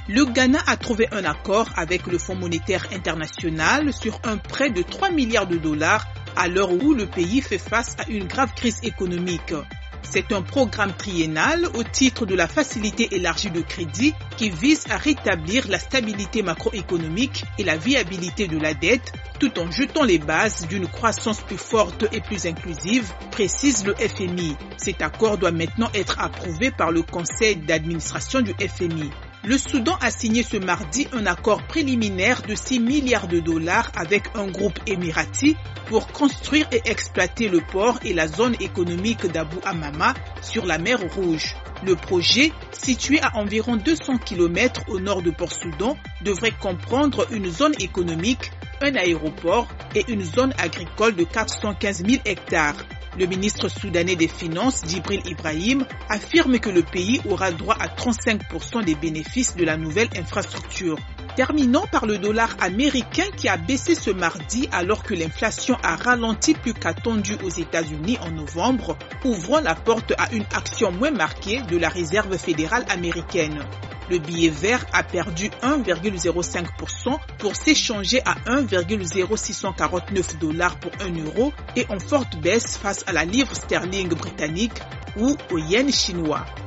Le Ghana a trouvé un accord avec le Fonds monétaire international sur un prêt de 3 milliards de dollars à l'heure où le pays fait face à une grave crise économique. C'est un programme triennal au titre de la facilité élargie de crédit qui vise à rétablir la stabilité macroéconomique et la viabilité de la dette tout en jetant les bases d'une croissance plus forte et plus inclusive, précise le FMI. Cet accord doit maintenant être approuvé par le conseil d'administration du FMI. Le Soudan a signé ce mardi un accord préliminaire de 6 milliards de dollars avec un groupe émirati pour construire et exploiter le port et la zone économique d'Abu Hamama sur la mer Rouge. Le projet, situé à environ 200 km au nord de Port-Soudan, devrait comprendre une zone économique, un aéroport et une zone agricole de 415 000 hectares. Le ministre soudanais des Finances, Djibril Ibrahim, affirme que le pays aura droit à 35% des bénéfices de la nouvelle infrastructure. Terminons par le dollar américain qui a baissé ce mardi alors que l'inflation a ralenti plus qu'attendu aux États-Unis en novembre, ouvrant la porte à une action moins marquée de la Réserve fédérale américaine. Le billet vert a perdu 1,05% pour s'échanger à 1,0649 $ pour 1 euro et en forte baisse face à la livre sterling britannique ou au yen chinois.